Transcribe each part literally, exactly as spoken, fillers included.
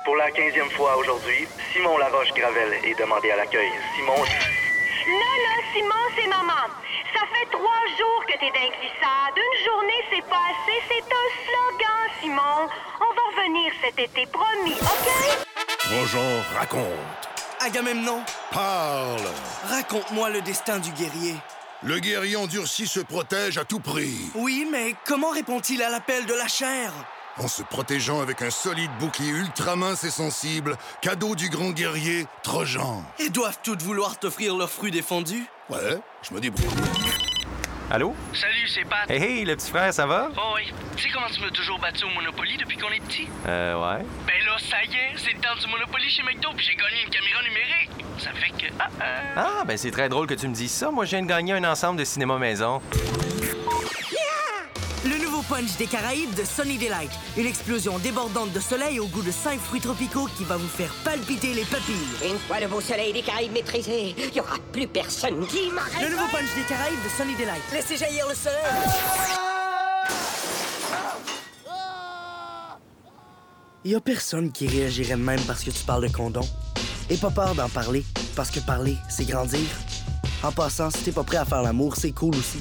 Pour la quinzième fois aujourd'hui, Simon Laroche-Gravel est demandé à l'accueil. Simon... Là, là, Simon, c'est maman. Ça fait trois jours que t'es dans glissade. Une journée, c'est pas assez. C'est un slogan, Simon. On va revenir cet été, promis, OK? Bonjour, raconte. Agamemnon, Parle. raconte-moi le destin du guerrier. Le guerrier endurci se protège à tout prix. Oui, mais comment répond-il à l'appel de la chair? En se protégeant avec un solide bouclier ultra mince et sensible, cadeau du grand guerrier Trojan. Et doivent toutes vouloir t'offrir leurs fruits défendus? Ouais, je me débrouille. Allô? Salut, c'est Pat. Hey, hey, le petit frère, ça va? Oh oui. Tu sais comment tu m'as toujours battu au Monopoly depuis qu'on est petit? Euh, ouais. Ben là, ça y est, c'est le temps du Monopoly chez McDo, puis j'ai gagné une caméra numérique. Ça fait que... Ah, euh... Ah, ben c'est très drôle que tu me dises ça. Moi, je viens de gagner un ensemble de cinéma maison. Le nouveau punch des Caraïbes de Sunny Delight. Une explosion débordante de soleil au goût de cinq fruits tropicaux qui va vous faire palpiter les papilles. Une fois le beau soleil des Caraïbes maîtrisé, il n'y aura plus personne qui m'arrête. Le nouveau punch des Caraïbes de Sunny Delight. Laissez jaillir le soleil. Il y a personne qui réagirait de même parce que tu parles de condom. Et pas peur d'en parler, parce que parler, c'est grandir. En passant, si t'es pas prêt à faire l'amour, c'est cool aussi.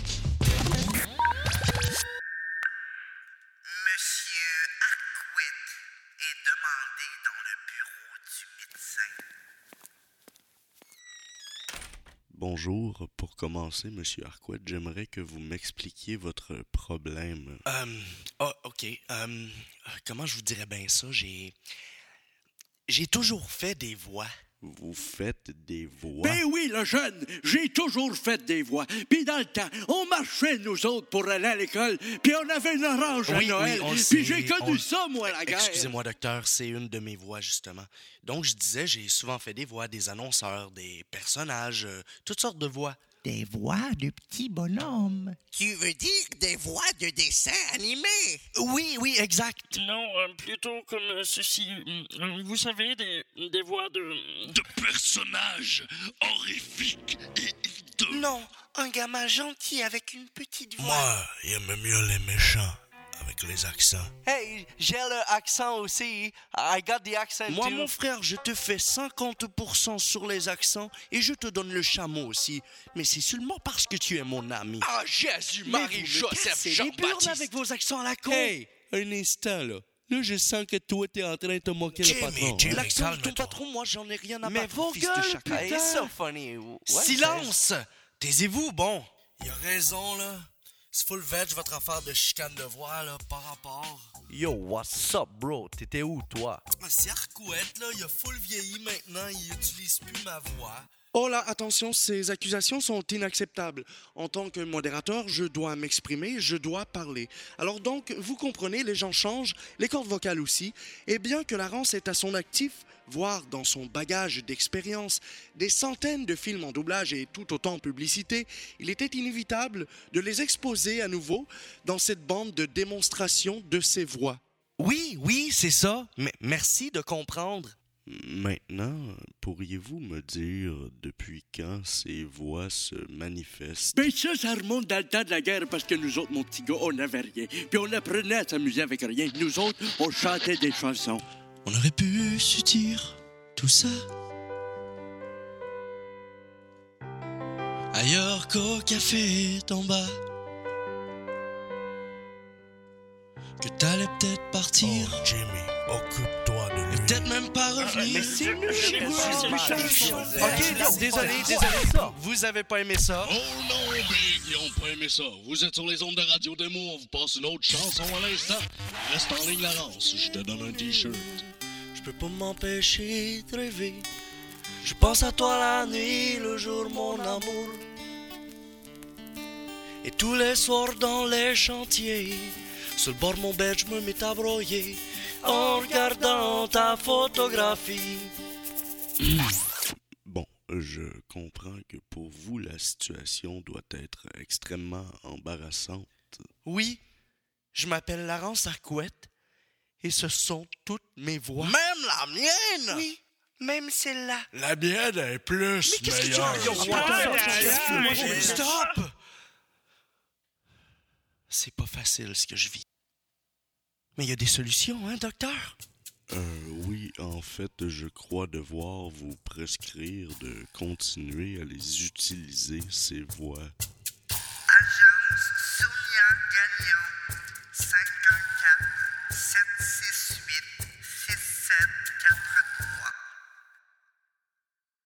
Bonjour. Pour commencer, Monsieur Arquette, j'aimerais que vous m'expliquiez votre problème. Euh... Oh, OK. Euh... Comment je vous dirais bien ça? J'ai... J'ai toujours fait des voix. Vous faites des voix? Ben oui, le jeune, j'ai toujours fait des voix. Puis dans le temps, on marchait, nous autres, pour aller à l'école, puis on avait une orange Oui, à Noël. oui, on le Puis sait, j'ai connu on- ça, moi, la guerre. Excusez-moi, docteur, c'est une de mes voix, justement. Donc, je disais, j'ai souvent fait des voix, des annonceurs, des personnages, euh, toutes sortes de voix. Des voix de petits bonhommes. Tu veux dire des voix de dessins animés? Oui, oui, exact. Non, euh, plutôt comme euh, ceci. Euh, vous savez, des, des voix de... De personnages horrifiques et hideux. Non, un gamin gentil avec une petite voix. Moi, j'aime mieux les méchants, avec les accents. Hey, j'ai le accent aussi. I got the accent Moi, too. mon frère, je te fais cinquante pour cent sur les accents et je te donne le chameau aussi. Mais c'est seulement parce que tu es mon ami. Ah, Jésus, Mais vous me cassez les burnes avec vos accents à la con. Hey, un instant, là. Là, je sens que toi, t'es en train de te moquer le patron. Jimmy, l'accent de ton patron, moi, j'en ai rien à Mais battre, vos fils de gueules, chacal. putain! It's so funny. Silence! Taisez-vous, bon. Il a raison, là. C'est full veg, votre affaire de chicane de voix, là, par rapport. Yo, what's up, bro? T'étais où, toi? C'est Arquette, là, il a full vieilli maintenant, il utilise plus ma voix. Oh là, attention, ces accusations sont inacceptables. En tant que modérateur, je dois m'exprimer, je dois parler. Alors donc, vous comprenez, les gens changent, les cordes vocales aussi, et bien que la Rance est à son actif, voire dans son bagage d'expérience, des centaines de films en doublage et tout autant en publicité, il était inévitable de les exposer à nouveau dans cette bande de démonstration de ses voix. Oui, oui, c'est ça. Mais merci de comprendre. Maintenant, pourriez-vous me dire depuis quand ces voix se manifestent? Ben ça, ça remonte dans le temps de la guerre parce que nous autres, mon petit gars, on n'avait rien. Puis on apprenait à s'amuser avec rien. Nous autres, on chantait des chansons. On aurait pu se dire tout ça ailleurs qu'au café d'en bas. Que t'allais peut-être partir. Oh, Jimmy, occupe-toi de lui. Peut-être même pas revenir. mais c'est nul, Ok, non, désolé, désolé. Vous avez pas aimé ça? Oh non, Big, ils ont pas aimé ça. Vous êtes sur les ondes de Radio Démo, on vous passe une autre chanson à l'instant. Reste en ligne, Laurence, je te donne un T-shirt. Je peux pas m'empêcher de rêver. Je pense à toi la nuit, le jour, mon amour. Et tous les soirs dans les chantiers, sur le bord de mon bed, je me mets à broyer en regardant ta photographie. Bon, je comprends que pour vous, la situation doit être extrêmement embarrassante. Oui, je m'appelle Laurence Arquette et ce sont toutes mes voix. Même la mienne? Oui, même celle-là. La mienne est plus Mais qu'est-ce que tu meilleure. as? Yo, what? Stop! C'est pas facile ce que je vis. Mais il y a des solutions, hein, docteur? Euh, oui, en fait, je crois devoir vous prescrire de continuer à les utiliser, ces voix.